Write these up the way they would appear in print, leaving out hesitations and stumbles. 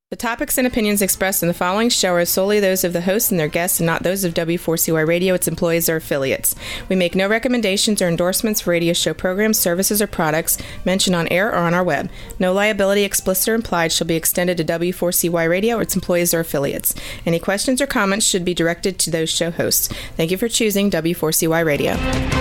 The topics and opinions expressed in the following show are solely those of the hosts and their guests and not those of W4CY Radio, its employees, or affiliates. We make no recommendations or endorsements for radio show programs, services, or products mentioned on air or on our web. No liability, explicit or implied, shall be extended to W4CY Radio or its employees or affiliates. Any questions or comments should be directed to those show hosts. Thank you for choosing W4CY Radio.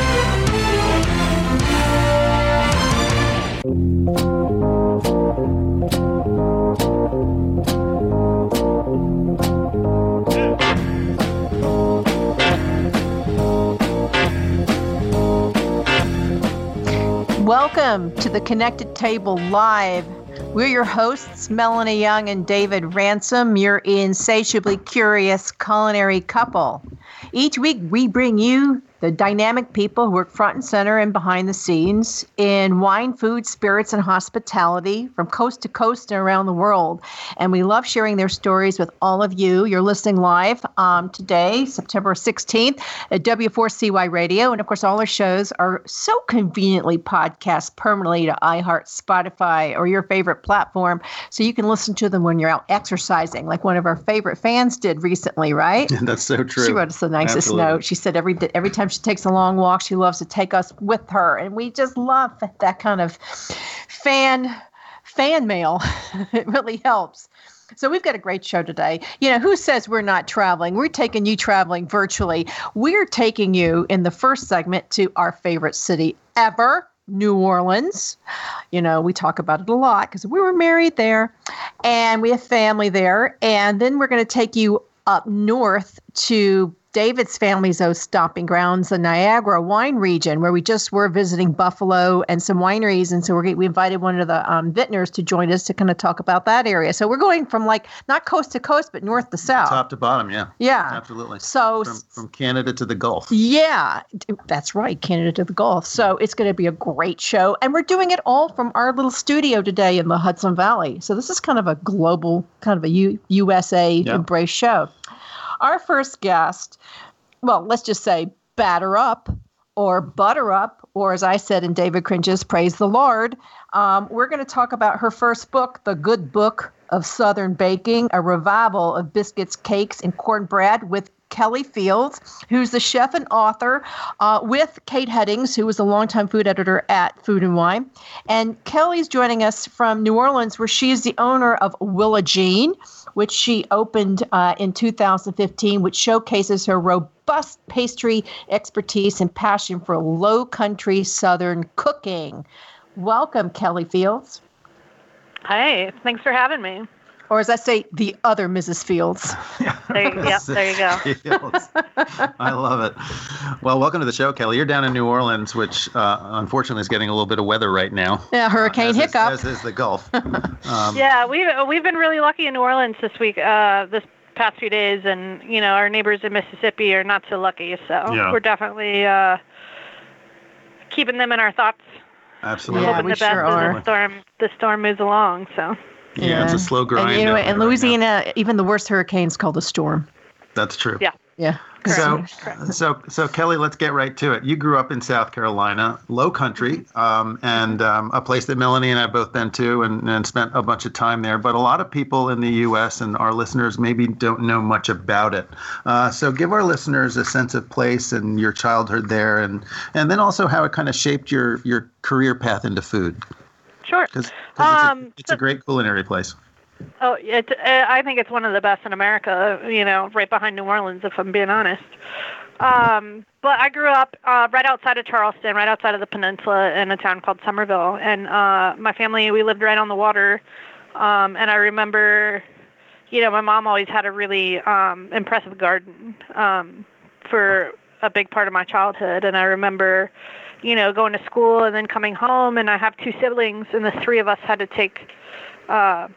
Welcome to the Connected Table Live. We're your hosts, Melanie Young and David Ransom, your insatiably curious culinary couple. Each week, we bring you the dynamic people who work front and center and behind the scenes in wine, food, spirits, and hospitality from coast to coast and around the world. And we love sharing their stories with all of you. You're listening live today, September 16th at W4CY Radio. And of course, all our shows are so conveniently podcast permanently to iHeart, Spotify, or your favorite platform. So you can listen to them when you're out exercising, like one of our favorite fans did recently, right? That's so true. She wrote us the nicest note. She said every time she takes a long walk, she loves to take us with her. And we just love that kind of fan mail. It really helps. So we've got a great show today. You know, who says we're not traveling? We're taking you traveling virtually. We're taking you in the first segment to our favorite city ever, New Orleans. You know, we talk about it a lot because we were married there and we have family there. And then we're going to take you up north to David's family's old stomping grounds, the Niagara wine region, where we just were visiting Buffalo and some wineries. And so we invited one of the vintners to join us to kind of talk about that area. So we're going from like not coast to coast, but north to south. Top to bottom, yeah. Yeah. Absolutely. So from Canada to the Gulf. Yeah, that's right. Canada to the Gulf. So it's going to be a great show. And we're doing it all from our little studio today in the Hudson Valley. So this is kind of a global, kind of a USA embrace show. Our first guest, well, let's just say batter up or butter up, or as I said in David Cringe's Praise the Lord. We're going to talk about her first book, The Good Book of Southern Baking, a revival of biscuits, cakes, and cornbread with Kelly Fields, who's the chef and author, with Kate Headings, who was a longtime food editor at Food and Wine. And Kelly's joining us from New Orleans, where she is the owner of Willa Jean, which she opened in 2015, which showcases her robust pastry expertise and passion for low country Southern cooking. Welcome, Kelly Fields. Hi, thanks for having me. Or as I say, the other Mrs. Fields. There you go. I love it. Well, welcome to the show, Kelly. You're down in New Orleans, which unfortunately is getting a little bit of weather right now. Yeah, Hurricane Hiccup. As is the Gulf. Yeah, we've been really lucky in New Orleans this week, this past few days, and you know our neighbors in Mississippi are not so lucky. So we're definitely keeping them in our thoughts. Absolutely. Yeah, hoping we the best sure as are. the storm moves along. So. Yeah, it's a slow grind. And, you know, in Louisiana, even the worst hurricane's called a storm. That's true. Yeah. Yeah. So Kelly, let's get right to it. You grew up in South Carolina, low country, and a place that Melanie and I have both been to and spent a bunch of time there. But a lot of people in the U.S. and our listeners maybe don't know much about it. So give our listeners a sense of place and your childhood there, and then also how it kind of shaped your career path into food. Sure. Because it's a great culinary place. Oh, I think it's one of the best in America, you know, right behind New Orleans, if I'm being honest. But I grew up right outside of Charleston, right outside of the peninsula in a town called Somerville. And my family, we lived right on the water. And I remember, you know, my mom always had a really impressive garden for a big part of my childhood. And I remember, you know, going to school and then coming home, and I have two siblings, and the three of us had to take our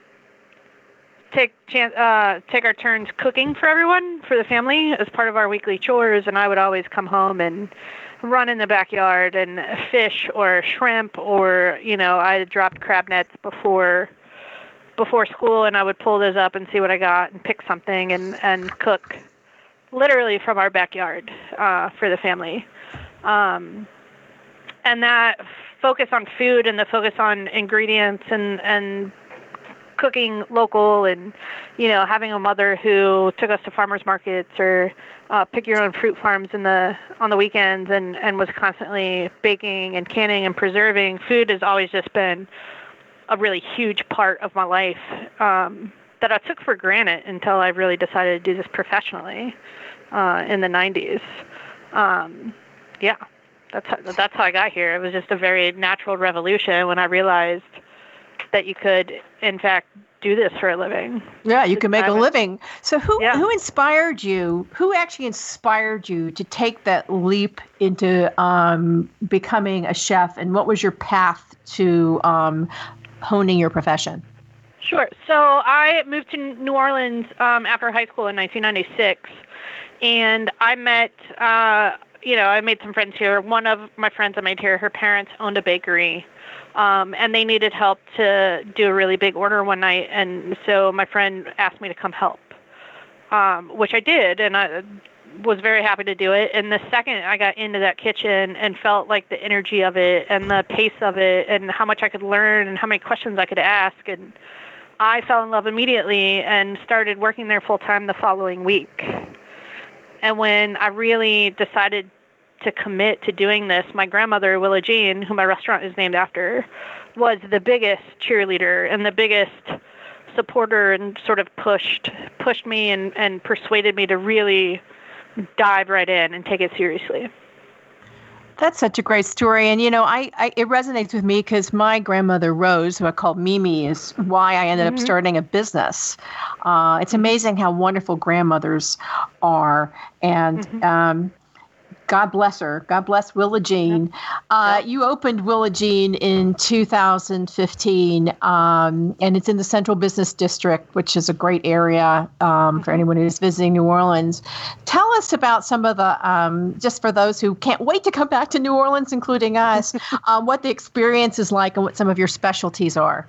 turns cooking for everyone, for the family, as part of our weekly chores. And I would always come home and run in the backyard and fish or shrimp, or, you know, I dropped crab nets before school, and I would pull those up and see what I got and pick something and cook literally from our backyard for the family. And that focus on food and the focus on ingredients and cooking local and, having a mother who took us to farmers markets or pick your own fruit farms on the weekends and was constantly baking and canning and preserving. Food has always just been a really huge part of my life that I took for granted until I really decided to do this professionally in the 90s. That's how I got here. It was just a very natural revolution when I realized that you could, in fact, do this for a living. Yeah, you can make a living. So who inspired you? Who actually inspired you to take that leap into becoming a chef? And what was your path to honing your profession? Sure. So I moved to New Orleans after high school in 1996, and I met, I made some friends here. One of my friends I made here, her parents owned a bakery, and they needed help to do a really big order one night, and so my friend asked me to come help, which I did, and I was very happy to do it. And the second I got into that kitchen and felt like the energy of it and the pace of it and how much I could learn and how many questions I could ask, and I fell in love immediately and started working there full time the following week. And when I really decided to commit to doing this, my grandmother, Willa Jean, who my restaurant is named after, was the biggest cheerleader and the biggest supporter and sort of pushed me and persuaded me to really dive right in and take it seriously. That's such a great story. And, it resonates with me because my grandmother, Rose, who I called Mimi, is why I ended up starting a business. It's amazing how wonderful grandmothers are. And God bless her. God bless Willa Jean. You opened Willa Jean in 2015, and it's in the Central Business District, which is a great area for anyone who's visiting New Orleans. Tell us about some of the, just for those who can't wait to come back to New Orleans, including us, what the experience is like and what some of your specialties are.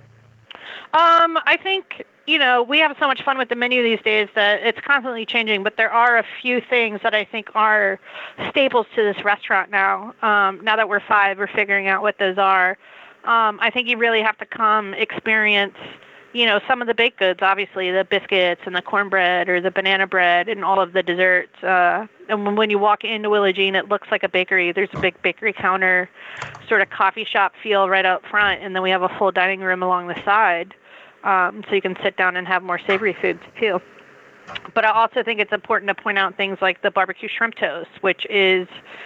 I think, we have so much fun with the menu these days that it's constantly changing, but there are a few things that I think are staples to this restaurant now. Now that we're 5, we're figuring out what those are. I think you really have to come experience, some of the baked goods, obviously, the biscuits and the cornbread or the banana bread and all of the desserts. And when you walk into Willa Jean, it looks like a bakery. There's a big bakery counter, sort of coffee shop feel right out front, and then we have a full dining room along the side. So you can sit down and have more savory foods too. But I also think it's important to point out things like the barbecue shrimp toast, which is,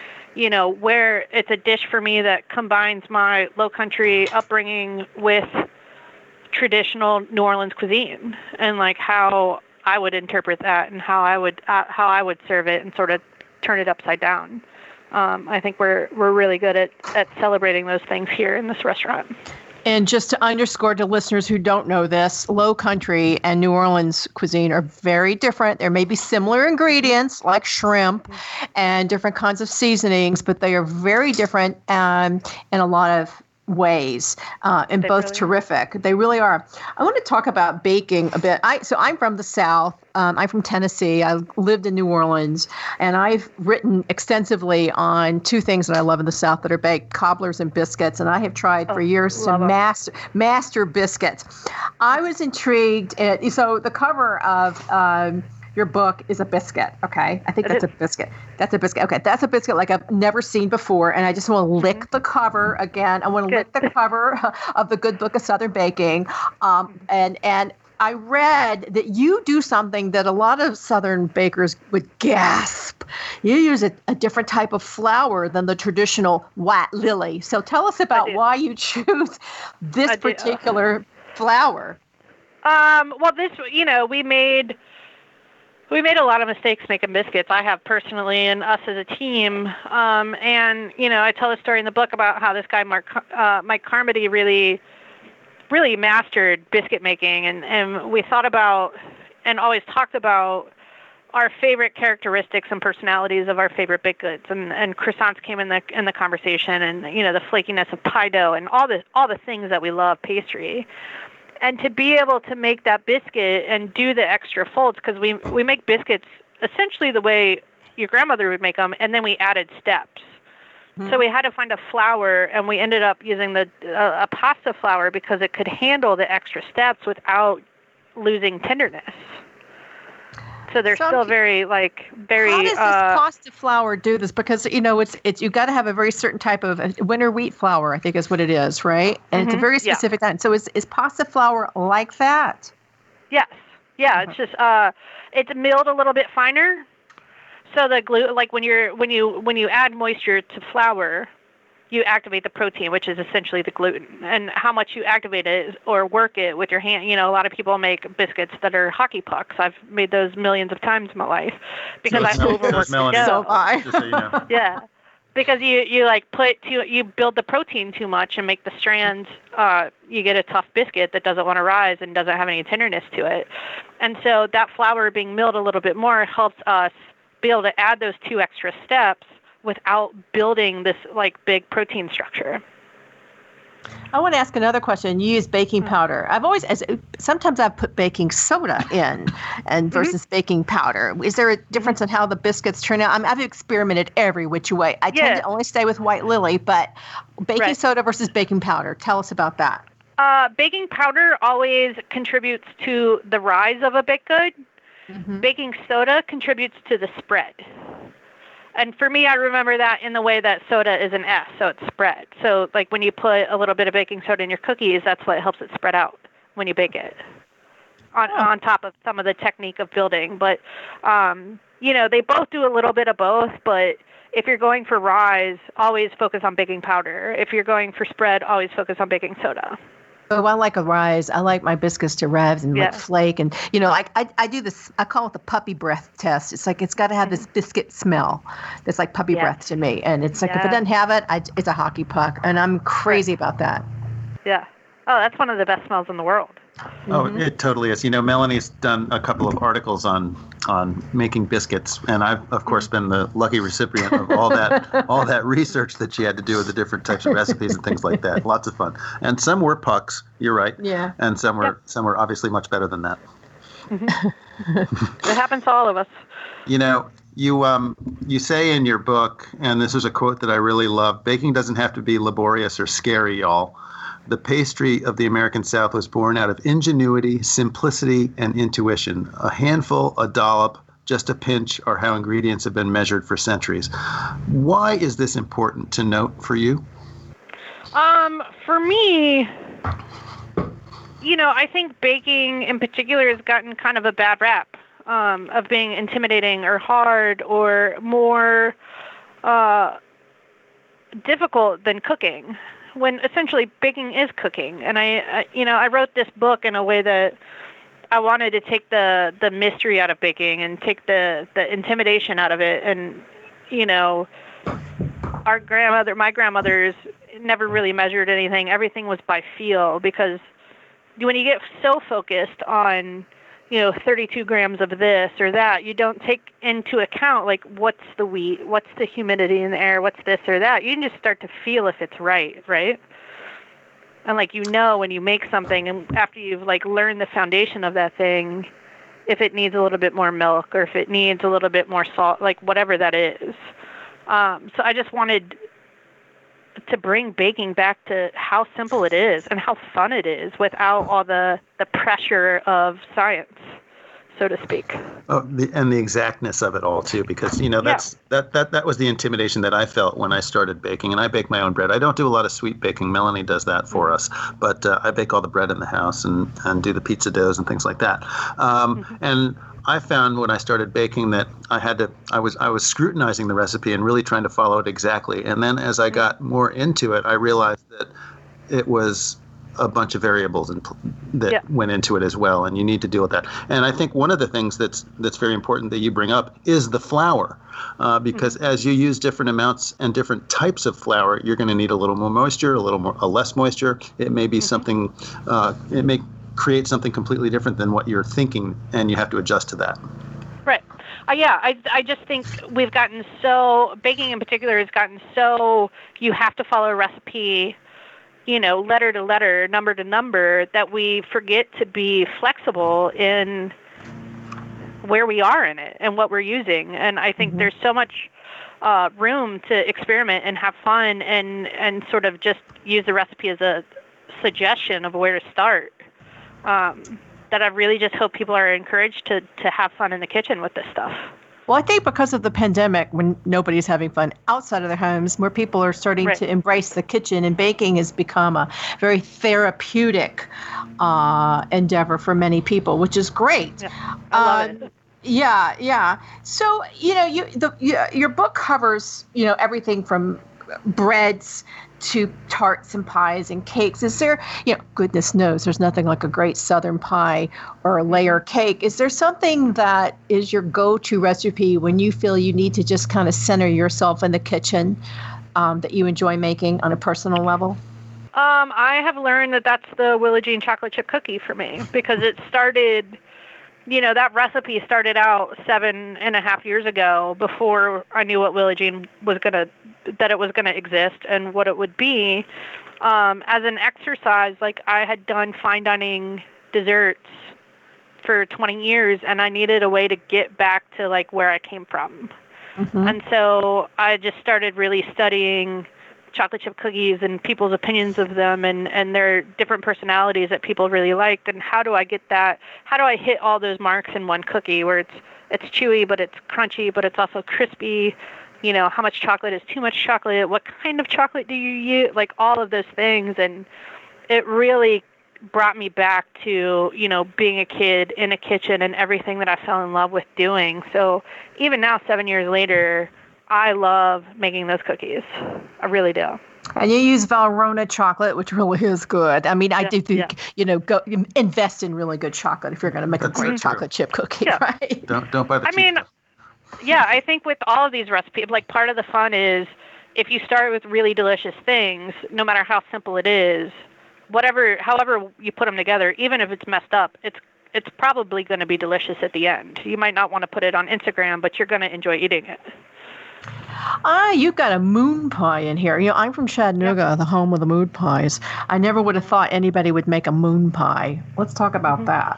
where it's a dish for me that combines my low country upbringing with traditional New Orleans cuisine and like how I would interpret that and how I would serve it and sort of turn it upside down. I think we're really good at celebrating those things here in this restaurant. And just to underscore to listeners who don't know this, Low Country and New Orleans cuisine are very different. There may be similar ingredients like shrimp and different kinds of seasonings, but they are very different in a lot of ways, and both really terrific. They really are. I want to talk about baking a bit. So I'm from the South. I'm from Tennessee. I lived in New Orleans, and I've written extensively on 2 things that I love in the South that are baked: cobblers and biscuits. And I have tried for years to master biscuits. I was intrigued. So the cover of your book is a biscuit, okay? I think that's a biscuit. That's a biscuit. Okay, that's a biscuit like I've never seen before, and I just want to lick the cover again. I want to lick the cover of the Good Book of Southern Baking, and I read that you do something that a lot of Southern bakers would gasp. You use a different type of flour than the traditional white lily. So tell us about why you choose this particular flour. Well, this, we made a lot of mistakes making biscuits. I have personally, and us as a team. And I tell a story in the book about how this guy, Mike Carmody, really mastered biscuit making. And we thought about and always talked about our favorite characteristics and personalities of our favorite baked goods. And croissants came in the conversation, and, the flakiness of pie dough and all the things that we love, pastry. And to be able to make that biscuit and do the extra folds, because we make biscuits essentially the way your grandmother would make them, and then we added steps So we had to find a flour, and we ended up using a pasta flour because it could handle the extra steps without losing tenderness. So they're still very. How does this pasta flour do this? Because it's you got to have a very certain type of winter wheat flour, I think is what it is, right? And it's a very specific kind. So is pasta flour like that? Yes. Yeah. It's just it's milled a little bit finer. So the gluten, like when you add moisture to flour, you activate the protein, which is essentially the gluten. And how much you activate it or work it with your hand. A lot of people make biscuits that are hockey pucks. I've made those millions of times in my life because I overwork the dough. Just so you know. Yeah, because you build the protein too much and make the strands. You get a tough biscuit that doesn't want to rise and doesn't have any tenderness to it. And so that flour being milled a little bit more helps us be able to add those 2 extra steps without building this big protein structure. I want to ask another question. You use baking powder. Sometimes I've put baking soda in and versus baking powder. Is there a difference in how the biscuits turn out? I've experimented every which way. I tend to only stay with White Lily, but baking soda versus baking powder. Tell us about that. Baking powder always contributes to the rise of a baked good. Baking soda contributes to the spread. And for me, I remember that in the way that soda is an S, so it's spread. So when you put a little bit of baking soda in your cookies, that's what helps it spread out when you bake it on top of some of the technique of building. But, they both do a little bit of both. But if you're going for rise, always focus on baking powder. If you're going for spread, always focus on baking soda. Oh, I like a rise. I like my biscuits to rise and flake. And, I do this, I call it the puppy breath test. It's it's got to have this biscuit smell that's like puppy breath to me. And it's if it doesn't have it, it's a hockey puck. And I'm crazy about that. Yeah. Oh, that's one of the best smells in the world. Oh, it totally is. Melanie's done a couple of articles on making biscuits, and I've of course been the lucky recipient of all that research that she had to do with the different types of recipes and things like that. Lots of fun, and some were pucks. You're right. Yeah. And some were obviously much better than that. It happens to all of us. You say in your book, and this is a quote that I really love: "Baking doesn't have to be laborious or scary, y'all. The pastry of the American South was born out of ingenuity, simplicity, and intuition. A handful, a dollop, just a pinch are how ingredients have been measured for centuries." Why is this important to note for you? For me, I think baking in particular has gotten kind of a bad rap of being intimidating or hard or more difficult than cooking, when essentially baking is cooking. And I wrote this book in a way that I wanted to take the mystery out of baking and take the intimidation out of it. And, my grandmothers never really measured anything. Everything was by feel, because when you get so focused on, 32 grams of this or that, you don't take into account, what's the wheat, what's the humidity in the air, what's this or that. You can just start to feel if it's right? And, when you make something, and after you've, learned the foundation of that thing, if it needs a little bit more milk or if it needs a little bit more salt, whatever that is. So I just wanted to bring baking back to how simple it is and how fun it is without all the pressure of science, so to speak. Oh, and the exactness of it all too, because that was the intimidation that I felt when I started baking. And I bake my own bread. I don't do a lot of sweet baking. Melanie does that for us, but I bake all the bread in the house and do the pizza doughs and things like that. And I found when I started baking that I was scrutinizing the recipe and really trying to follow it exactly. And then as I got more into it, I realized that it was a bunch of variables that went into it as well, and you need to deal with that. And I think one of the things that's very important that you bring up is the flour, because as you use different amounts and different types of flour, you're going to need a little more moisture, a less moisture. It may be something. It may create something completely different than what you're thinking, and you have to adjust to that. Right. I just think we've gotten baking in particular has gotten you have to follow a recipe, letter to letter, number to number, that we forget to be flexible in where we are in it and what we're using. And I think there's so much room to experiment and have fun and sort of just use the recipe as a suggestion of where to start. That I really just hope people are encouraged to have fun in the kitchen with this stuff. Well, I think because of the pandemic, when nobody's having fun outside of their homes, more people are starting to embrace the kitchen, and baking has become a very therapeutic endeavor for many people, which is great. Yeah, I love it. Yeah. So, your book covers, everything from breads to tarts and pies and cakes. Is there, goodness knows, there's nothing like a great Southern pie or a layer cake. Is there something that is your go-to recipe when you feel you need to just kind of center yourself in the kitchen that you enjoy making on a personal level? I have learned that that's the Willa Jean chocolate chip cookie for me, because it started, that recipe started out 7.5 years ago, before I knew what Willa Jean that it was gonna exist and what it would be. As an exercise, like, I had done fine dining desserts for 20 years, and I needed a way to get back to like where I came from. Mm-hmm. And so I just started really studying chocolate chip cookies and people's opinions of them and their different personalities that people really liked, and how do I get that? How do I hit all those marks in one cookie where it's chewy, but it's crunchy, but it's also crispy? How much chocolate is too much chocolate? What kind of chocolate do you use? Like, all of those things. And it really brought me back to, being a kid in a kitchen and everything that I fell in love with doing. So even now, 7 years later, I love making those cookies. I really do. And you use Valrhona chocolate, which really is good. I mean, I do think, go invest in really good chocolate if you're going to make a great chocolate chip cookie, right? Don't buy the cheap stuff. Yeah, I think with all of these recipes, like, part of the fun is if you start with really delicious things, no matter how simple it is, however you put them together, even if it's messed up, it's probably going to be delicious at the end. You might not want to put it on Instagram, but you're going to enjoy eating it. You've got a moon pie in here. I'm from Chattanooga, the home of the moon pies. I never would have thought anybody would make a moon pie. Let's talk about that.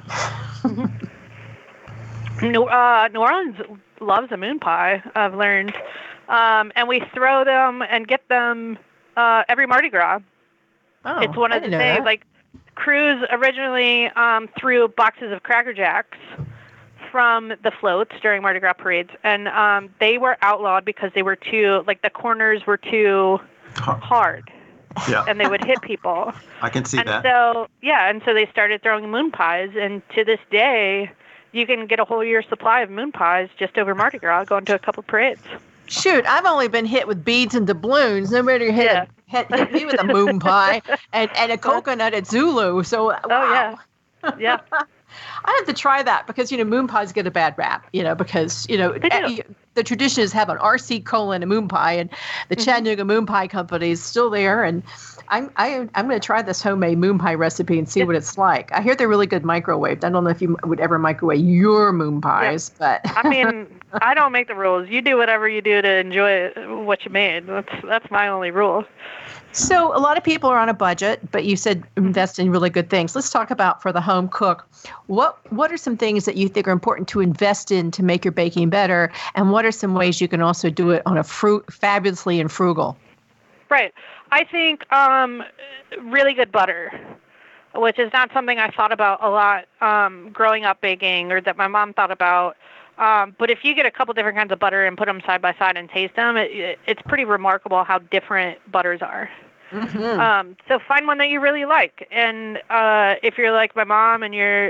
New Orleans loves a moon pie, I've learned. And we throw them and get them every Mardi Gras. Oh, it's one of the things. Like, Cruz originally threw boxes of Cracker Jacks from the floats during Mardi Gras parades, and they were outlawed because they were too, like, the corners were too hard. Yeah. And they would hit people. I can see that. So they started throwing moon pies, and to this day, you can get a whole year's supply of moon pies just over Mardi Gras, going to a couple parades. Shoot, I've only been hit with beads and doubloons. Nobody hit me with a moon pie and a coconut at Zulu. So, wow. Oh, yeah. I have to try that because, moon pies get a bad rap, because, the tradition is have an RC cola and a moon pie, and the Chattanooga Moon Pie Company is still there. And I'm going to try this homemade moon pie recipe and see what it's like. I hear they're really good microwaved. I don't know if you would ever microwave your moon pies, but I mean, I don't make the rules. You do whatever you do to enjoy what you made. That's my only rule. So a lot of people are on a budget, but you said invest in really good things. Let's talk about, for the home cook, what are some things that you think are important to invest in to make your baking better, and what are some ways you can also do it on a fabulously and frugal? Right. I think really good butter, which is not something I thought about a lot growing up baking, or that my mom thought about. But if you get a couple different kinds of butter and put them side by side and taste them, it's pretty remarkable how different butters are. Mm-hmm. So find one that you really like. And if you're like my mom and you're,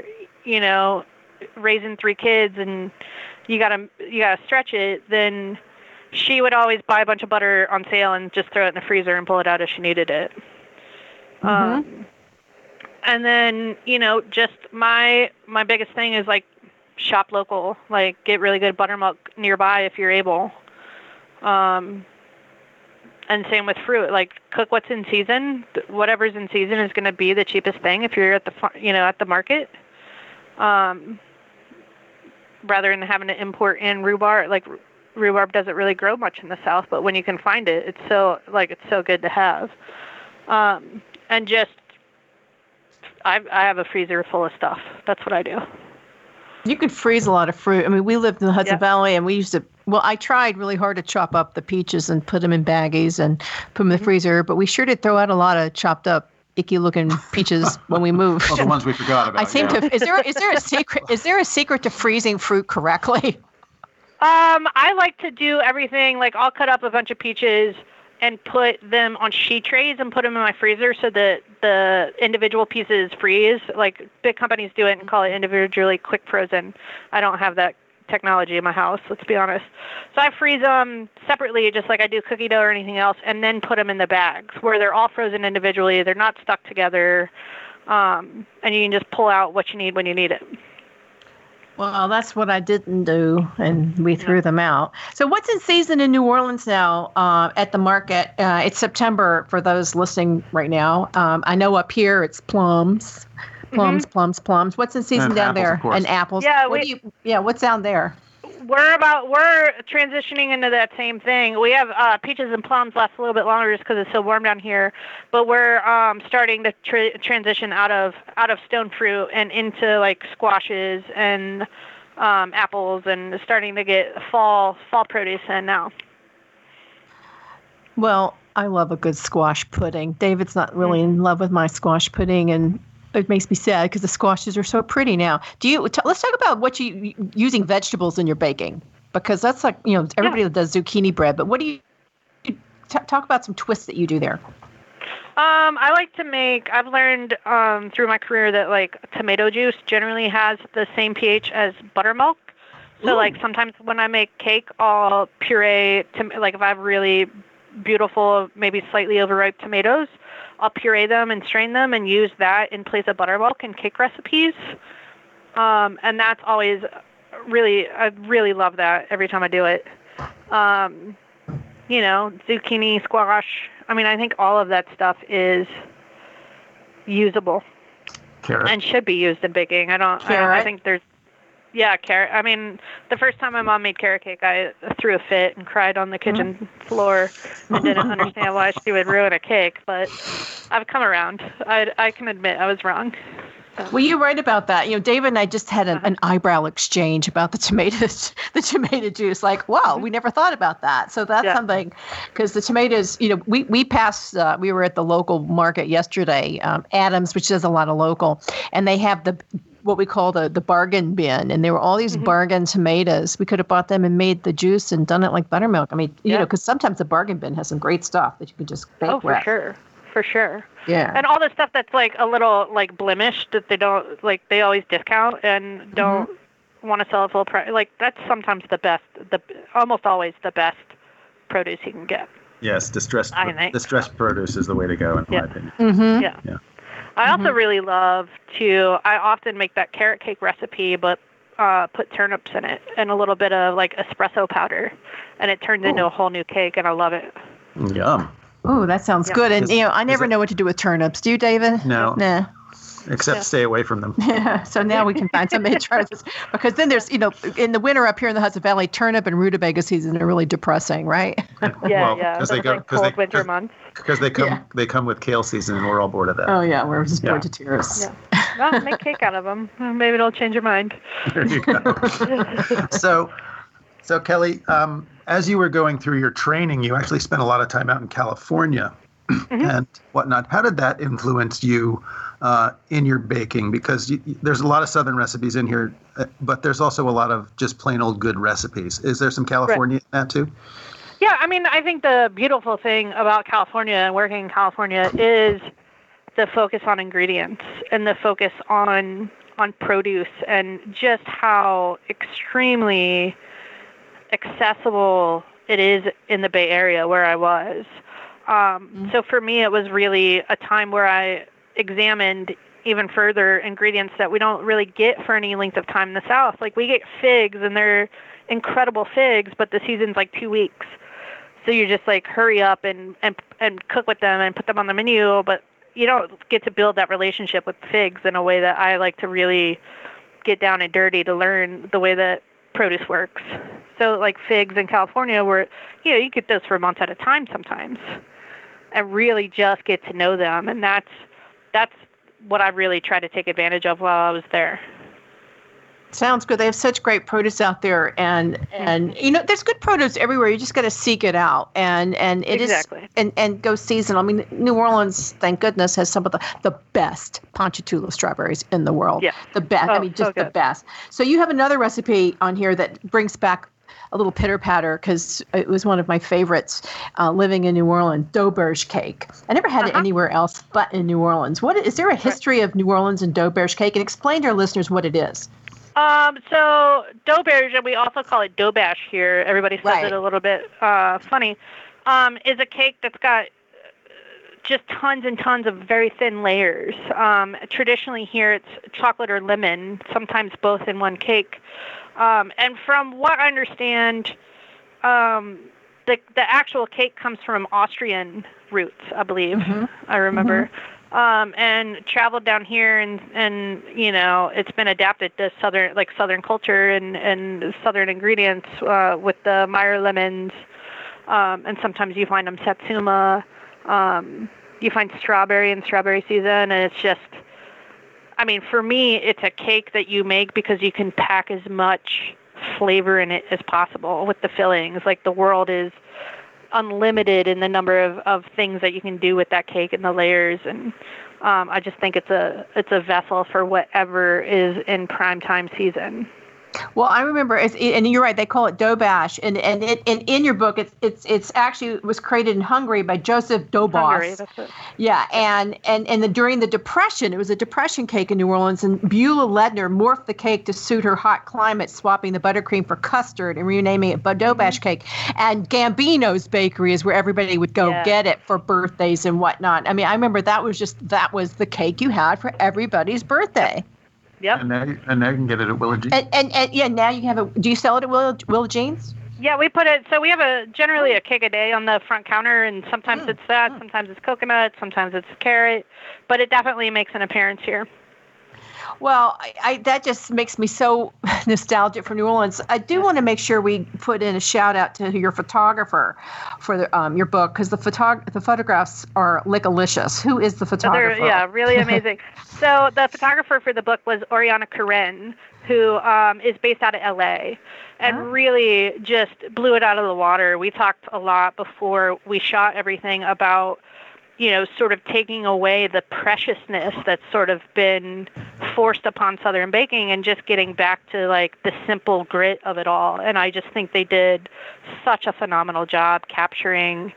raising 3 kids and you gotta stretch it, then she would always buy a bunch of butter on sale and just throw it in the freezer and pull it out if she needed it. Mm-hmm. And then, just my biggest thing is, like, shop local, like, get really good buttermilk nearby if you're able. And same with fruit, like, cook what's in season. Whatever's in season is going to be the cheapest thing if you're at the market. Rather than having to import in rhubarb, like, rhubarb doesn't really grow much in the South, but when you can find it, it's so good to have. And just, I have a freezer full of stuff. That's what I do. You could freeze a lot of fruit. I mean, we lived in the Hudson Valley, and we used to Well, I tried really hard to chop up the peaches and put them in baggies and put them in the freezer, but we sure did throw out a lot of chopped up, icky looking peaches when we moved. Well, the ones we forgot about. I seem to. Is there a secret? Is there a secret to freezing fruit correctly? I like to do everything. Like I'll cut up a bunch of peaches and put them on sheet trays and put them in my freezer so that the individual pieces freeze. Like big companies do it and call it individually quick frozen. I don't have that technology in my house, let's be honest. So I freeze them separately, just like I do cookie dough or anything else, and then put them in the bags where they're all frozen individually. They're not stuck together, and you can just pull out what you need when you need it. Well, that's what I didn't do, and we threw them out. So what's in season in New Orleans now at the market? It's September for those listening right now. I know up here it's plums. Plums. What's in season down there? And apples. Yeah, what's down there? We're transitioning into that same thing. We have peaches and plums last a little bit longer just because it's so warm down here. But we're starting to transition out of stone fruit and into like squashes and apples, and starting to get fall produce in now. Well, I love a good squash pudding. David's not really in love with my squash pudding, and it makes me sad because the squashes are so pretty now. Let's talk about what you using vegetables in your baking, because that's like, everybody does zucchini bread, but what do you talk about some twists that you do there? I like to make, I've learned through my career that like tomato juice generally has the same pH as buttermilk. So like sometimes when I make cake, I'll puree, like if I have really beautiful, maybe slightly overripe tomatoes, I'll puree them and strain them and use that in place of buttermilk in cake recipes. And that's always I really love that every time I do it. Zucchini, squash. I mean, I think all of that stuff is usable. Carrot. And should be used in baking. I think there's, carrot. I mean, the first time my mom made carrot cake, I threw a fit and cried on the kitchen floor and didn't understand why she would ruin a cake. But I've come around. I can admit I was wrong. So. Well, you're right about that. David and I just had an eyebrow exchange about the tomato juice. Like, wow, we never thought about that. So that's something, because the tomatoes, we passed, we were at the local market yesterday, Adams, which does a lot of local, and they have what we call the bargain bin, and there were all these bargain tomatoes. We could have bought them and made the juice and done it like buttermilk. I mean, because sometimes the bargain bin has some great stuff that you can just bake with. For sure. Yeah. And all the stuff that's like a little like blemished that they don't, like they always discount and don't want to sell at full price. Like that's sometimes the best, almost always the best produce you can get. Yes, distressed produce is the way to go, in my opinion. Mm-hmm. Yeah. I also really love I often make that carrot cake recipe, but put turnips in it and a little bit of like espresso powder, and it turns into a whole new cake, and I love it. Yum. Oh, that sounds good. And, I never know what to do with turnips. Do you, David? No. Nah. Except stay away from them. Yeah. So now we can find somebody to try this. Because then there's, in the winter up here in the Hudson Valley, turnip and rutabaga season are really depressing, right? Because they go cold winter months. Because they come with kale season, and we're all bored of that. Oh yeah, we're just bored to tears. Yeah. Well, make cake out of them. Maybe it'll change your mind. There you go. So Kelly, as you were going through your training, you actually spent a lot of time out in California and whatnot. How did that influence you in your baking? Because there's a lot of Southern recipes in here, but there's also a lot of just plain old good recipes. Is there some California in that too? Yeah, I mean, I think the beautiful thing about California and working in California is the focus on ingredients and the focus on produce, and just how extremely accessible it is in the Bay Area where I was. So for me, it was really a time where I examined even further ingredients that we don't really get for any length of time in the South. Like we get figs, and they're incredible figs, but the season's like 2 weeks. So you just like hurry up and cook with them and put them on the menu, but you don't get to build that relationship with figs in a way that I like to really get down and dirty to learn the way that produce works. So like figs in California, where you get those for months at a time sometimes, and really just get to know them, and that's what I really tried to take advantage of while I was there. Sounds good. They have such great produce out there, and there's good produce everywhere. You just got to seek it out, and it exactly. is and go seasonal. I mean, New Orleans, thank goodness, has some of the best Ponchatoula strawberries in the world. Yeah, the best. I mean, just the best. So you have another recipe on here that brings back a little pitter patter because it was one of my favorites living in New Orleans. D'auberge cake. I never had it anywhere else but in New Orleans. What is there a history of New Orleans and d'auberge cake? And explain to our listeners what it is. So d'auberge, and we also call it d'aubache here. Everybody says it a little bit funny. Is a cake that's got just tons and tons of very thin layers. Traditionally here, it's chocolate or lemon, sometimes both in one cake. And from what I understand, the actual cake comes from Austrian roots, I believe. I remember. And traveled down here, and it's been adapted to southern culture and southern ingredients with the Meyer lemons, and sometimes you find them satsuma. You find strawberry in strawberry season, and it's just, I mean, for me, it's a cake that you make because you can pack as much flavor in it as possible with the fillings. Like, the world is unlimited in the number of things that you can do with that cake and the layers, and I just think it's a vessel for whatever is in primetime season. Well, I remember, and you're right, they call it d'aubache, and in your book, it's actually was created in Hungary by Joseph Dobos. Hungary, that's it. Yeah, and during the Depression, it was a Depression cake in New Orleans, and Beulah Ledner morphed the cake to suit her hot climate, swapping the buttercream for custard and renaming it d'aubache cake. And Gambino's Bakery is where everybody would go get it for birthdays and whatnot. I mean, I remember that was the cake you had for everybody's birthday. Yep. And now you can get it at Willa Jean's. And now you have do you sell it at Willa Jean's? Yeah, we put it. So we have generally a cake a day on the front counter, and sometimes it's that, sometimes it's coconut, sometimes it's carrot, but it definitely makes an appearance here. Well, I that just makes me so nostalgic for New Orleans. I do want to make sure we put in a shout out to your photographer for your book, because the photographs are lick-alicious. Who is the photographer? They're really amazing. So the photographer for the book was Oriana Karen, who is based out of L.A. and really just blew it out of the water. We talked a lot before we shot everything about, sort of taking away the preciousness that's sort of been forced upon Southern baking and just getting back to like the simple grit of it all. And I just think they did such a phenomenal job capturing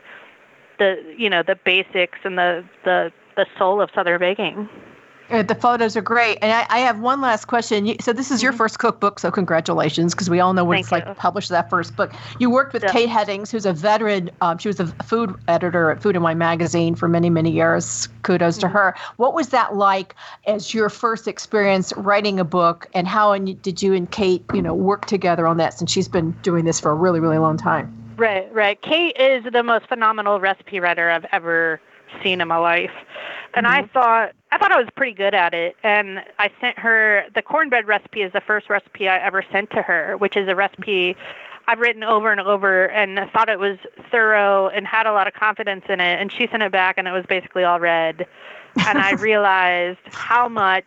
the basics and the soul of Southern baking. The photos are great. And I have one last question. So this is your first cookbook, so congratulations, because we all know what it's like to publish that first book. You worked with Kate Headings, who's a veteran. She was a food editor at Food & Wine magazine for many, many years. Kudos to her. What was that like as your first experience writing a book, and how did you and Kate, work together on that, since she's been doing this for a really, really long time? Right. Kate is the most phenomenal recipe writer I've ever seen in my life. And I thought I was pretty good at it. And I sent her the cornbread recipe is the first recipe I ever sent to her, which is a recipe I've written over and over, and I thought it was thorough and had a lot of confidence in it. And she sent it back, and it was basically all red. And I realized how much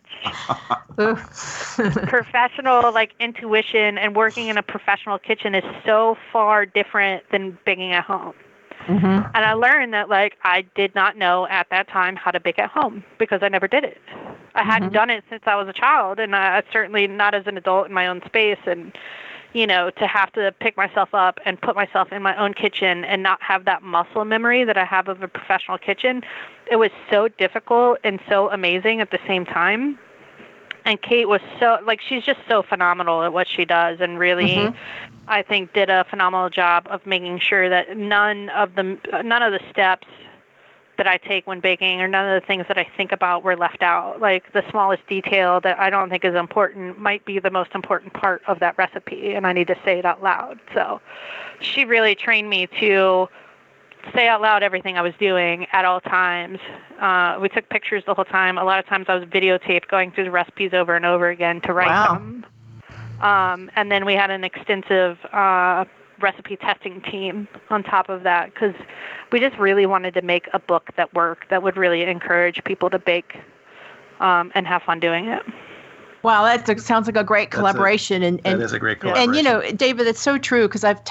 professional intuition and working in a professional kitchen is so far different than baking at home. And I learned that I did not know at that time how to bake at home because I never did it. I hadn't done it since I was a child, and I certainly not as an adult in my own space. And to have to pick myself up and put myself in my own kitchen and not have that muscle memory that I have of a professional kitchen, it was so difficult and so amazing at the same time. And Kate was so, she's just so phenomenal at what she does, and really, I think, did a phenomenal job of making sure that none of the steps that I take when baking, or none of the things that I think about, were left out. The smallest detail that I don't think is important might be the most important part of that recipe, and I need to say it out loud. So she really trained me to say out loud everything I was doing at all times. We took pictures the whole time. A lot of times I was videotaped going through the recipes over and over again to write them. And then we had an extensive recipe testing team on top of that, because we just really wanted to make a book that worked, that would really encourage people to bake and have fun doing it. Wow, that sounds like a great collaboration. That is a great collaboration. And David, it's so true because I've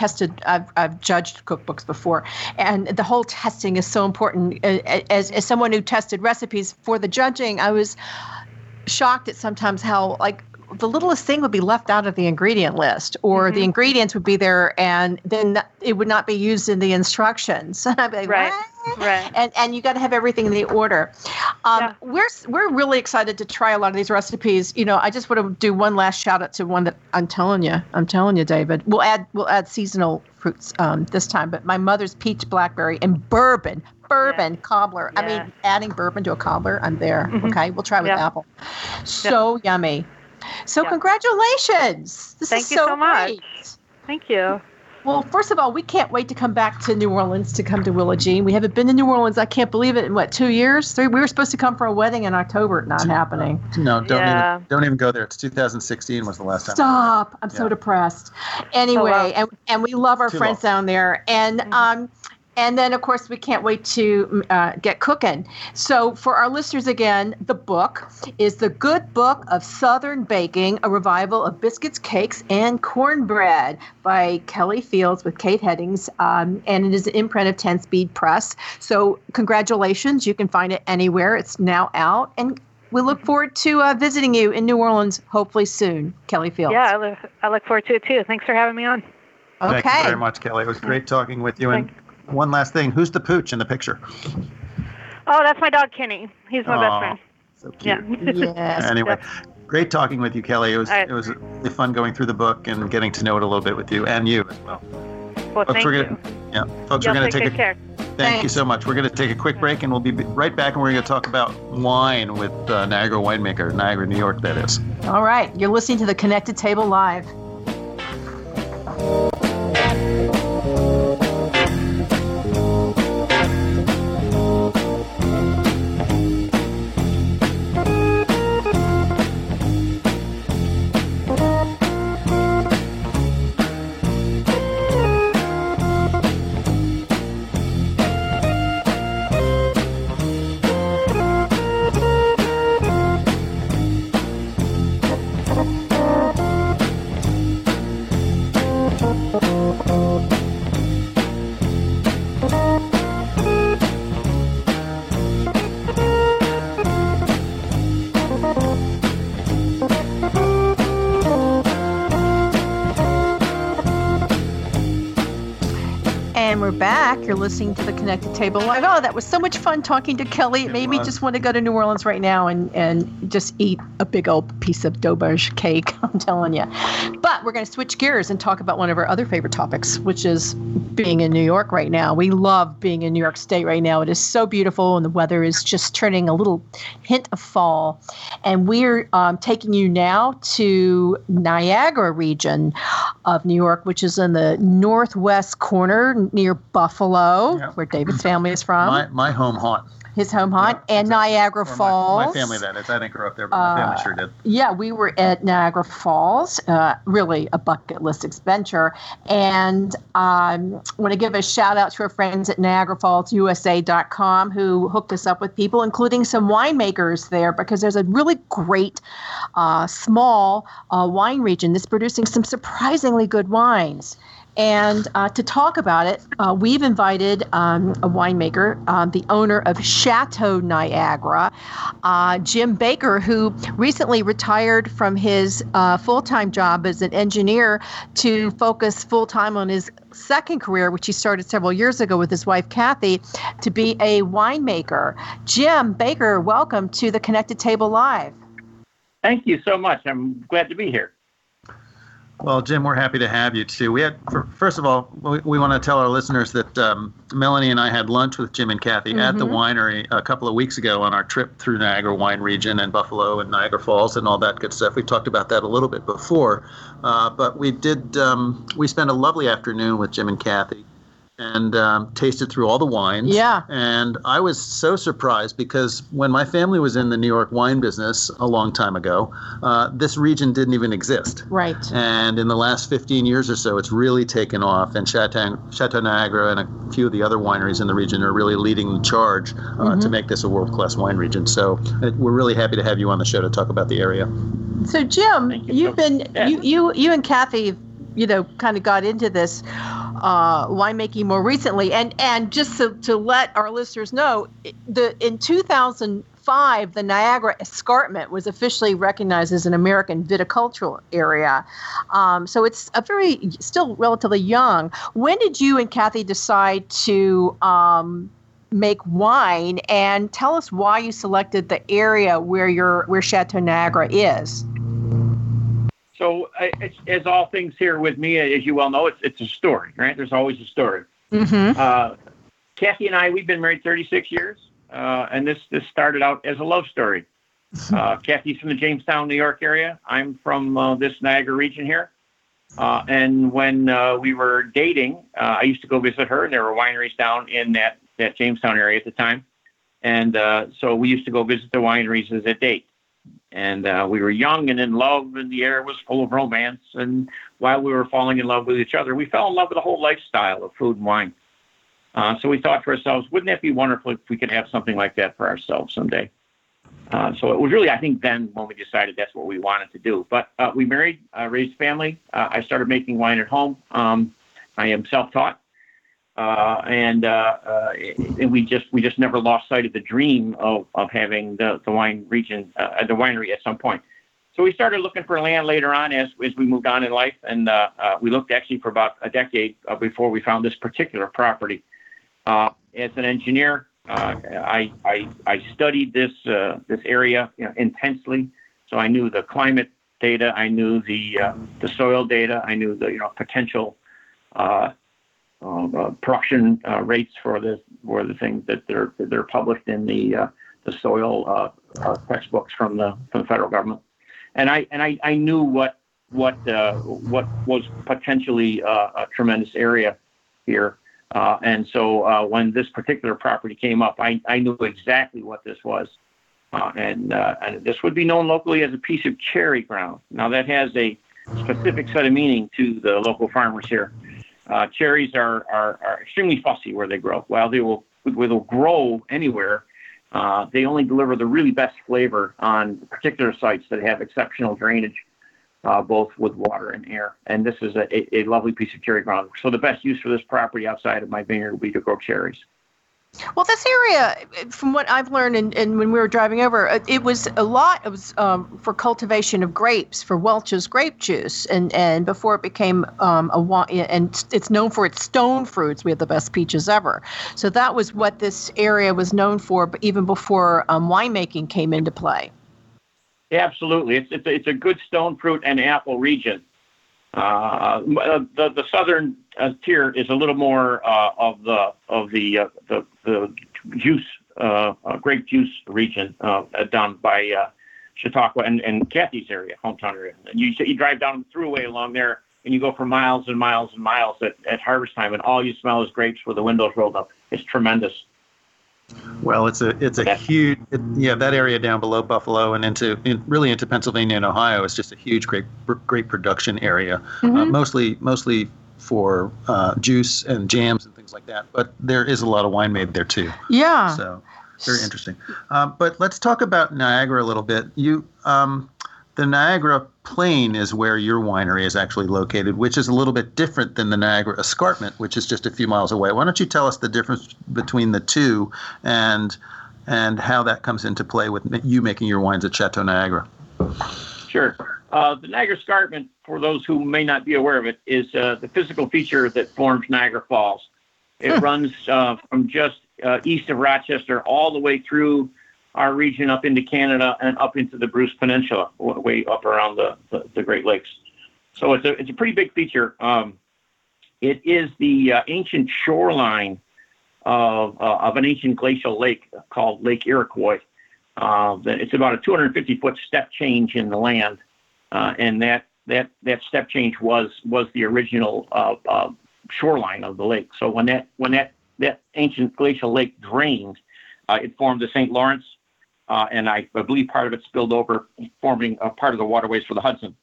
judged cookbooks before, and the whole testing is so important. As someone who tested recipes for the judging, I was shocked at sometimes how the littlest thing would be left out of the ingredient list, or the ingredients would be there and then it would not be used in the instructions. I'd be like, right. What? Right. And you got to have everything in the order. We're really excited to try a lot of these recipes. I just want to do one last shout out to one that I'm telling you, David. We'll add seasonal fruits this time, but my mother's peach blackberry and bourbon cobbler. Yeah. I mean, adding bourbon to a cobbler, I'm there. Okay, we'll try with apple. So yummy. So congratulations. Thank you so much. Thank you. Well, first of all, we can't wait to come back to New Orleans to come to Willa Jean. We haven't been to New Orleans. I can't believe it. In 2 years? 3? We were supposed to come for a wedding in October. Not happening. No, don't even go there. It's 2016 was the last time. Stop. I'm so depressed. Anyway, and we love our friends down there. And then, of course, we can't wait to get cooking. So for our listeners, again, the book is The Good Book of Southern Baking, a revival of biscuits, cakes, and cornbread by Kelly Fields with Kate Headings. And it is an imprint of 10-Speed Press. So congratulations. You can find it anywhere. It's now out. And we look forward to visiting you in New Orleans, hopefully soon, Kelly Fields. Yeah, I look forward to it, too. Thanks for having me on. Okay. Thank you very much, Kelly. It was great talking with you. And one last thing. Who's the pooch in the picture? Oh, that's my dog, Kenny. He's my best friend. So cute. Yeah. Yes. Anyway, great talking with you, Kelly. It was really fun going through the book and getting to know it a little bit with you and you as well. Well, thank you. Folks, we're going to take care. Thank you so much. We're going to take a quick break, and we'll be right back, and we're going to talk about wine with Niagara winemaker, Niagara, New York, that is. All right. You're listening to The Connected Table Live. And we're back. You're listening to The Connected Table Live. Oh, that was so much fun talking to Kelly. It made me just want to go to New Orleans right now and just eat a big old piece of Doberge cake, I'm telling you. But we're going to switch gears and talk about one of our other favorite topics, which is being in New York right now. We love being in New York State right now. It is so beautiful, and the weather is just turning a little hint of fall. And we're taking you now to Niagara region of New York, which is in the northwest corner near Buffalo, where David's family is from. My home haunt. His home haunt, and Niagara Falls. My family, that is. I didn't grow up there, but my family sure did. Yeah, we were at Niagara Falls, really a bucket list adventure. And I want to give a shout out to our friends at NiagaraFallsUSA.com who hooked us up with people, including some winemakers there, because there's a really great small wine region that's producing some surprisingly good wines. And to talk about it, we've invited a winemaker, the owner of Chateau Niagara, Jim Baker, who recently retired from his full-time job as an engineer to focus full-time on his second career, which he started several years ago with his wife, Kathy, to be a winemaker. Jim Baker, welcome to the Connected Table Live. Thank you so much. I'm glad to be here. Well, Jim, we're happy to have you, too. First of all, we want to tell our listeners that Melanie and I had lunch with Jim and Kathy at the winery a couple of weeks ago on our trip through Niagara wine region and Buffalo and Niagara Falls and all that good stuff. We talked about that a little bit before, but we spent a lovely afternoon with Jim and Kathy and tasted through all the wines. Yeah. And I was so surprised because when my family was in the New York wine business a long time ago, this region didn't even exist. Right. And in the last 15 years or so, it's really taken off. And Chateau Niagara and a few of the other wineries in the region are really leading the charge to make this a world-class wine region. So we're really happy to have you on the show to talk about the area. So Jim, you and Kathy, kind of got into this winemaking more recently, and just to let our listeners know, in 2005, the Niagara Escarpment was officially recognized as an American viticultural area. So it's still relatively young. When did you and Kathy decide to make wine, and tell us why you selected the area where Chateau Niagara is? So, as all things here with me, as you well know, it's a story, right? There's always a story. Mm-hmm. Kathy and I, we've been married 36 years, and this started out as a love story. Kathy's from the Jamestown, New York area. I'm from this Niagara region here. And when we were dating, I used to go visit her, and there were wineries down in that Jamestown area at the time. And so we used to go visit the wineries as a date. And we were young and in love, and the air was full of romance. And while we were falling in love with each other, we fell in love with the whole lifestyle of food and wine. So we thought to ourselves, wouldn't that be wonderful if we could have something like that for ourselves someday? So it was really, I think, then when we decided that's what we wanted to do. But we married, raised family. I started making wine at home. I am self-taught. And we just never lost sight of the dream of having the wine region, the winery at some point. So we started looking for land later on as we moved on in life, and we looked actually for about a decade before we found this particular property. As an engineer, I studied this area intensely, so I knew the climate data, I knew the soil data, I knew the potential. Production rates for the things that they're published in the soil textbooks from the federal government, and I knew what was potentially a tremendous area here, and so when this particular property came up, I knew exactly what this was, and this would be known locally as a piece of cherry ground. Now that has a specific set of meaning to the local farmers here. Cherries are extremely fussy where they grow. While they will grow anywhere, they only deliver the really best flavor on particular sites that have exceptional drainage, both with water and air. And this is a lovely piece of cherry ground. So the best use for this property outside of my vineyard would be to grow cherries. Well, this area, from what I've learned, and when we were driving over, it was for cultivation of grapes, for Welch's grape juice, and before it became a wine, and it's known for its stone fruits. We have the best peaches ever. So that was what this area was known for, even before winemaking came into play. Absolutely, it's a good stone fruit and apple region. The southern tier is a little more of the juice, grape juice region down by Chautauqua and Kathy's area, hometown area. And you drive down the thruway along there, and you go for miles and miles and miles at harvest time, and all you smell is grapes with the windows rolled up. It's tremendous. Well, it's a huge, that area down below Buffalo and into Pennsylvania and Ohio is just a huge, great production area, mostly for juice and jams and things like that. But there is a lot of wine made there too. Yeah. So very interesting. But let's talk about Niagara a little bit. The Niagara Plain is where your winery is actually located, which is a little bit different than the Niagara Escarpment, which is just a few miles away. Why don't you tell us the difference between the two and how that comes into play with you making your wines at Chateau Niagara? Sure. The Niagara Escarpment, for those who may not be aware of it, is the physical feature that forms Niagara Falls. It runs from just east of Rochester all the way through our region up into Canada and up into the Bruce Peninsula, way up around the Great Lakes. So it's a pretty big feature. It is the ancient shoreline of an ancient glacial lake called Lake Iroquois. It's about a 250-foot step change in the land, and that step change was the original shoreline of the lake. So when that ancient glacial lake drained, it formed the St. Lawrence, and I believe part of it spilled over, forming a part of the waterways for the Hudson.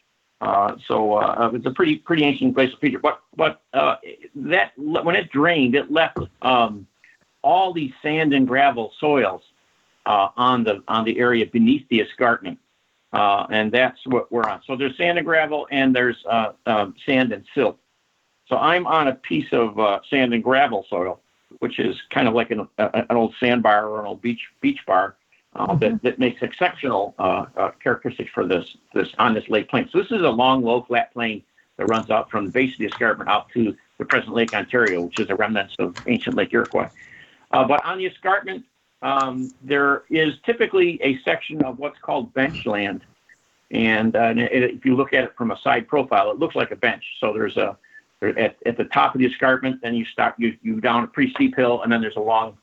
So it's a pretty ancient glacial feature. But that when it drained, it left all these sand and gravel soils on the area beneath the escarpment, and that's what we're on. So there's sand and gravel, and there's sand and silt. So I'm on a piece of sand and gravel soil, which is kind of like an old sandbar or an old beach bar. That makes exceptional characteristics for this on this lake plain. So this is a long, low, flat plain that runs out from the base of the escarpment out to the present Lake Ontario, which is a remnant of ancient Lake Iroquois. But on the escarpment, there is typically a section of what's called bench land, and if you look at it from a side profile, it looks like a bench. So there's at the top of the escarpment, then you down a pretty steep hill, and then there's a long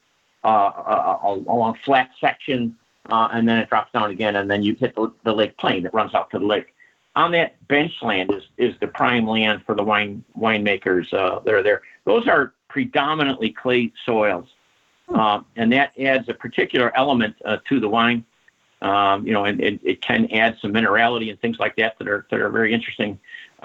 flat section, and then it drops down again, and then you hit the lake plain that runs out to the lake. On that bench land is the prime land for the winemakers that are there. Those are predominantly clay soils, and that adds a particular element to the wine. And it can add some minerality and things like that are very interesting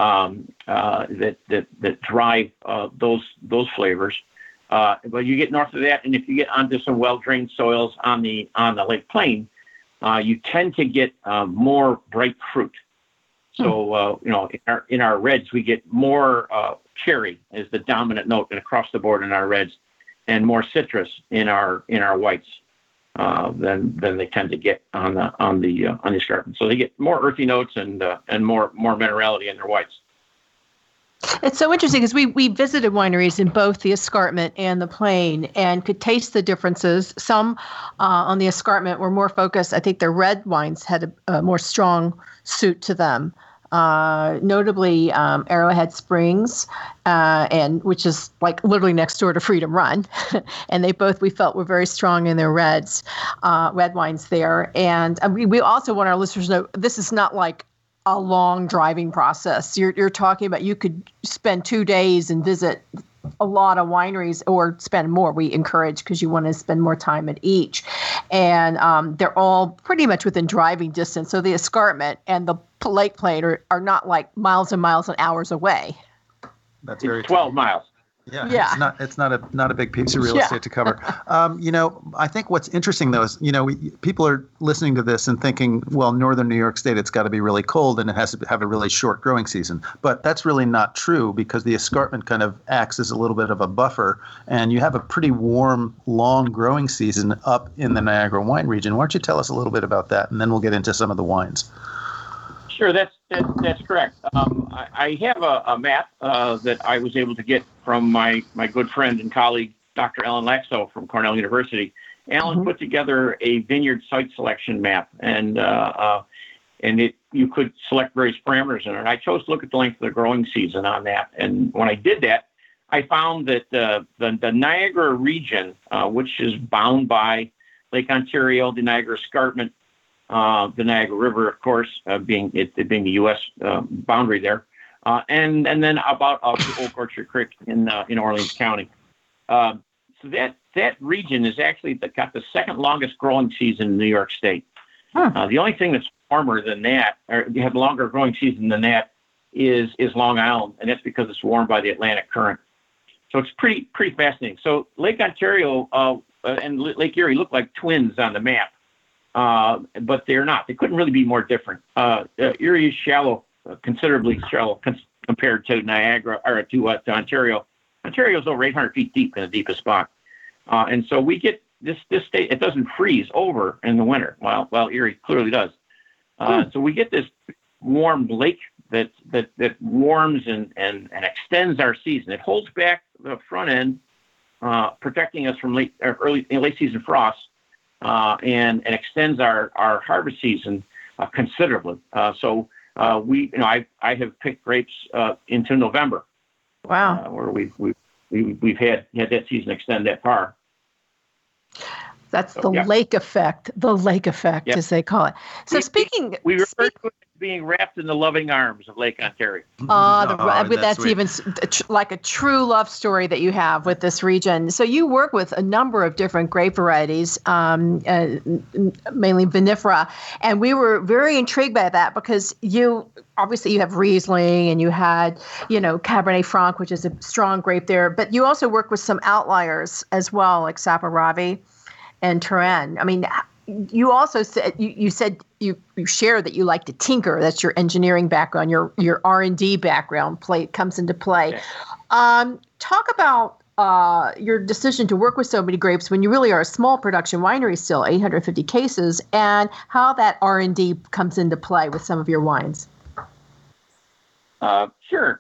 that drive those flavors. But you get north of that, and if you get onto some well-drained soils on the lake plain, you tend to get more bright fruit. So in our reds, we get more cherry as the dominant note, and across the board in our reds, and more citrus in our whites than they tend to get on the escarpment. So they get more earthy notes and more minerality in their whites. It's so interesting because we visited wineries in both the escarpment and the plain and could taste the differences. Some on the escarpment were more focused. I think their red wines had a more strong suit to them. Notably Arrowhead Springs, and which is like literally next door to Freedom Run, and we felt were very strong in their red wines there. And we also want our listeners to know this is not like a long driving process. You're talking about you could spend 2 days and visit a lot of wineries, or spend more. We encourage because you want to spend more time at each, and they're all pretty much within driving distance. So the escarpment and the lake plain are not like miles and miles and hours away. That's very 12 miles. Yeah. It's not a big piece of real estate to cover. I think what's interesting though is, people are listening to this and thinking, well, northern New York State, it's got to be really cold and it has to have a really short growing season. But that's really not true, because the escarpment kind of acts as a little bit of a buffer, and you have a pretty warm, long growing season up in the Niagara wine region. Why don't you tell us a little bit about that, and then we'll get into some of the wines. Sure, that's correct. I have a map that I was able to get from my good friend and colleague, Dr. Alan Laxo from Cornell University. Alan put together a vineyard site selection map, and you could select various parameters in it. I chose to look at the length of the growing season on that, and when I did that, I found that the Niagara region, which is bound by Lake Ontario, the Niagara Escarpment, the Niagara River, of course, being the U.S. Boundary there, and then about Old Orchard Creek in Orleans County. So that region is actually got the second longest growing season in New York State. The only thing that's warmer than that, or you have a longer growing season than that, is Long Island, and that's because it's warmed by the Atlantic current. So it's pretty fascinating. So Lake Ontario and Lake Erie look like twins on the map. But they're not. They couldn't really be more different. Erie is shallow, considerably shallow compared to Niagara or to Ontario. Ontario is over 800 feet deep in the deepest spot, and so we get this state. It doesn't freeze over in the winter, while Erie clearly does. So we get this warm lake that warms and extends our season. It holds back the front end, protecting us from late season frost. And extends our harvest season considerably. So I have picked grapes into November. Wow. Where we've had that season extend that far. That's the lake effect. The lake effect, as they call it. So we refer to it being wrapped in the loving arms of Lake Ontario. That's sweet. even like a true love story that you have with this region. So you work with a number of different grape varieties, mainly vinifera, and we were very intrigued by that because you have Riesling and you had, Cabernet Franc, which is a strong grape there, but you also work with some outliers as well, like Saperavi and Touraine. I mean, you also said you shared that you like to tinker. That's your engineering background, your R&D background comes into play. Okay. Talk about your decision to work with so many grapes when you really are a small production winery still, 850 cases, and how that R&D comes into play with some of your wines. Sure.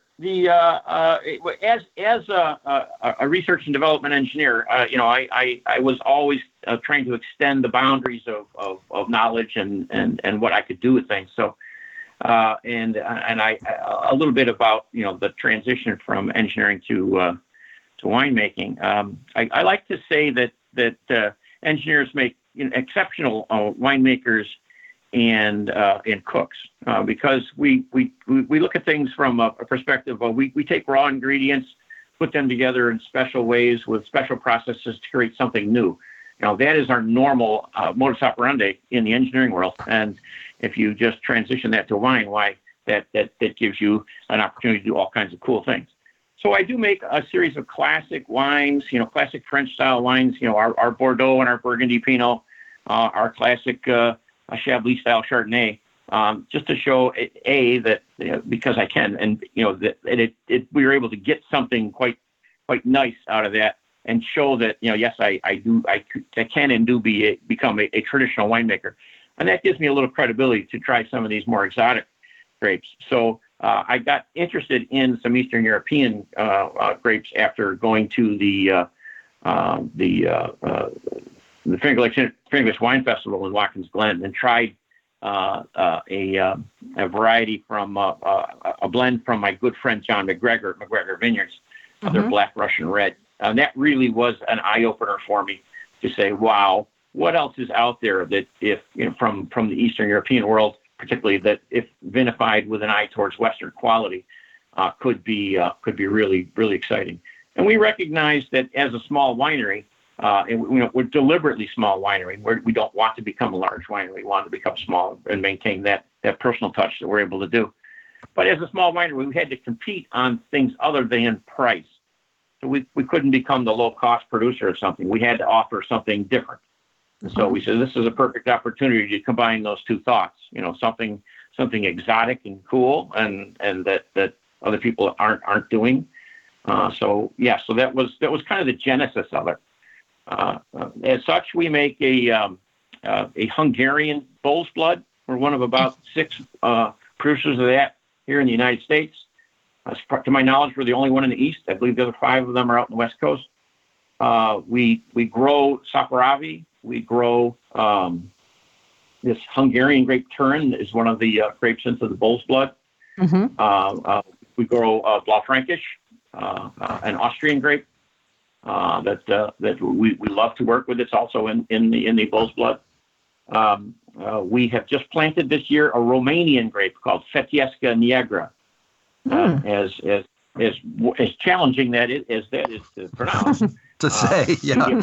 As a research and development engineer, I was always trying to extend the boundaries of knowledge and what I could do with things. So, and I a little bit about the transition from engineering to winemaking. I like to say that engineers make exceptional winemakers and cooks, because we look at things from a perspective of we take raw ingredients, put them together in special ways with special processes to create something new. That is our normal modus operandi in the engineering world. And if you just transition that to wine, that gives you an opportunity to do all kinds of cool things. So I do make a series of classic wines, classic French style wines, our Bordeaux and our Burgundy Pinot, our classic Chablis style Chardonnay, just to show that because I can, and that we were able to get something quite nice out of that, and show that yes, I can and do become a traditional winemaker, and that gives me a little credibility to try some of these more exotic grapes. So I got interested in some Eastern European grapes after going to the Finger Lakes Wine Festival in Watkins Glen, and tried a variety from a blend from my good friend John McGregor at McGregor Vineyards, their Black Russian Red. And that really was an eye-opener for me to say, wow, what else is out there that if from the Eastern European world, particularly, that if vinified with an eye towards Western quality, could be really, really exciting. And we recognize that as a small winery, we're deliberately small winery. We don't want to become a large winery. We want to become small and maintain that personal touch that we're able to do. But as a small winery, we had to compete on things other than price. So we couldn't become the low-cost producer of something. We had to offer something different. And so we said this is a perfect opportunity to combine those two thoughts. Something exotic and cool, and that other people aren't doing. So that was kind of the genesis of it. As such, we make a Hungarian bull's blood. We're one of about 6 producers of that here in the United States. To my knowledge, we're the only one in the East. I believe the other 5 of them are out in the West Coast. We grow Saperavi. We grow this Hungarian grape Turin is one of the grapes into the bull's blood. Mm-hmm. We grow Blaufränkisch, an Austrian grape. That we love to work with. It's also in the bull's blood. We have just planted this year a Romanian grape called Fetiesca Neagra. As challenging that is to pronounce. To say, yeah.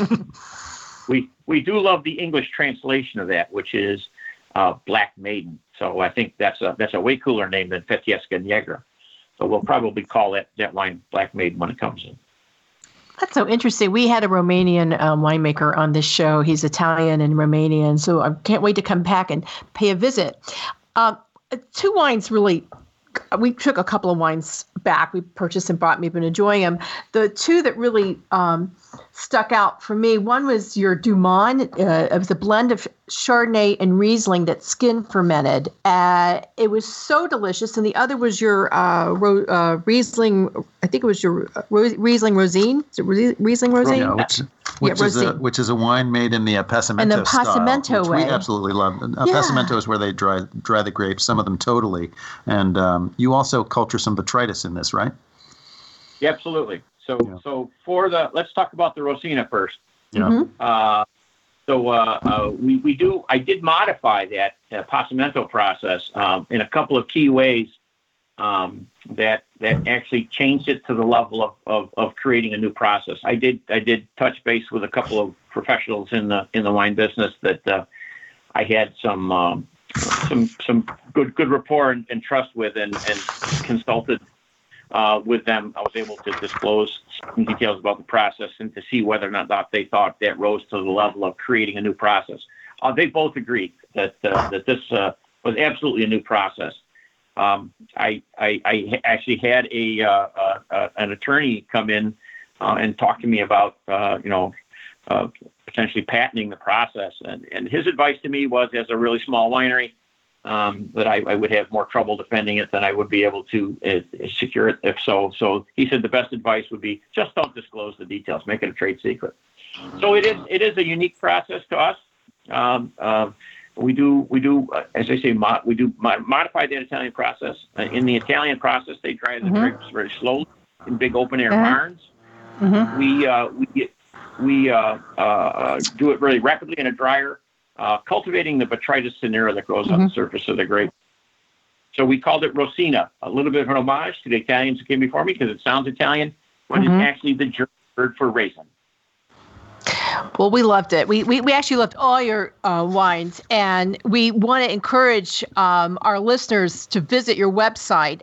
We do love the English translation of that, which is Black Maiden. So I think that's a way cooler name than Fetiesca Neagra. So we'll probably call that wine Black Maiden when it comes in. That's so interesting. We had a Romanian winemaker on this show. He's Italian and Romanian, so I can't wait to come back and pay a visit. 2 wines really. We took a couple of wines back. We purchased and bought. We've been enjoying them. The 2 that really stuck out for me, one was your Dumont. It was a blend of Chardonnay and Riesling that's skin fermented. It was so delicious. And the other was your Riesling. I think it was your Riesling Rosine. Is it Riesling Rosine? Yeah, which is a wine made in the Passamento style, way. We absolutely love. Passamento is where they dry the grapes, some of them totally. And you also culture some botrytis in this, right? Yeah, absolutely. So for let's talk about the Rosina first. Yeah. The I did modify that Pasamento process in a couple of key ways that actually changed it to the level of creating a new process. I did touch base with a couple of professionals in the wine business that I had some good rapport and trust with, and consulted with them. I was able to disclose some details about the process and to see whether or not they thought that rose to the level of creating a new process. They both agreed that this was absolutely a new process. I actually had an attorney come in and talk to me about potentially patenting the process, and his advice to me was, as a really small winery, that I would have more trouble defending it than I would be able to secure it if so. So he said the best advice would be just don't disclose the details, make it a trade secret. So it is a unique process to us. We do as I say, we do modify the Italian process. In the Italian process, they dry the grapes very slowly in big open air barns. Mm-hmm. We do it really rapidly in a dryer, cultivating the Botrytis cinerea that grows on the surface of the grape. So we called it Rosina, a little bit of an homage to the Italians who came before me because it sounds Italian, but it's actually the German word for raisin. Well, we loved it. We actually loved all your wines, and we want to encourage our listeners to visit your website,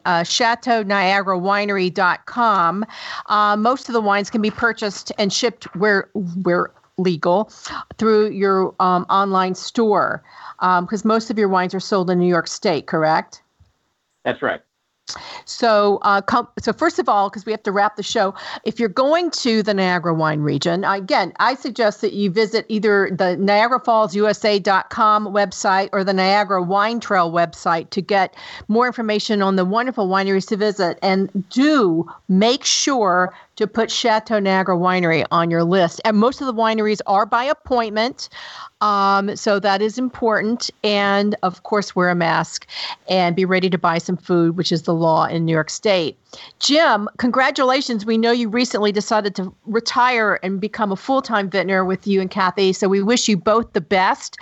ChateauNiagaraWinery.com. Most of the wines can be purchased and shipped where legal through your online store, because most of your wines are sold in New York State, correct? That's right. So, so first of all, because we have to wrap the show, if you're going to the Niagara wine region, again, I suggest that you visit either the NiagaraFallsUSA.com website or the Niagara Wine Trail website to get more information on the wonderful wineries to visit. And do make sure to put Chateau Niagara Winery on your list. And most of the wineries are by appointment. So that is important. And of course, wear a mask and be ready to buy some food, which is the law in New York State. Jim, congratulations. We know you recently decided to retire and become a full-time vintner with you and Kathy. So we wish you both the best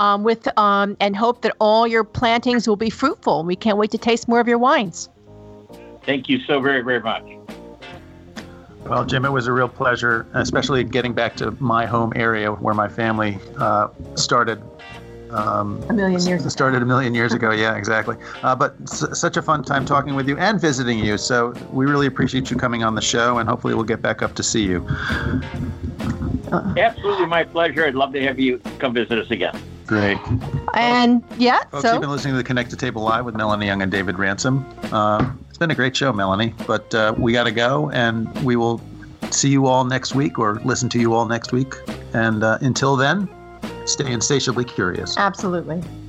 and hope that all your plantings will be fruitful. We can't wait to taste more of your wines. Thank you so very, very much. Well, Jim, it was a real pleasure, especially getting back to my home area where my family started. A million years ago. Yeah, exactly. But such a fun time talking with you and visiting you. So we really appreciate you coming on the show, and hopefully we'll get back up to see you. Absolutely, my pleasure. I'd love to have you come visit us again. Great. And folks, you've been listening to the Connect to Table Live with Melanie Young and David Ransom. It's been a great show, Melanie, but we got to go, and we will see you all next week or listen to you all next week. And until then, stay insatiably curious. Absolutely.